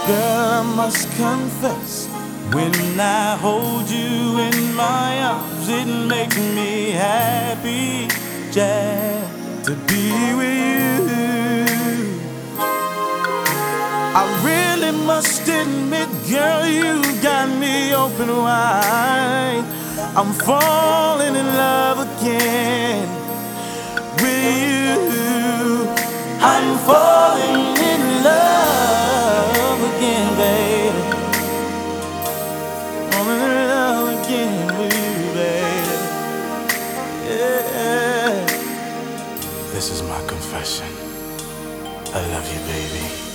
Girl, I must confess, when I hold you in my arms, it makes me happy just to be with you. I really must admit, girl, you got me open wide. I'm falling in love again with you. I'm falling in love again, baby. Falling in love again with you, baby. Yeah. This is my confession. I love you, baby.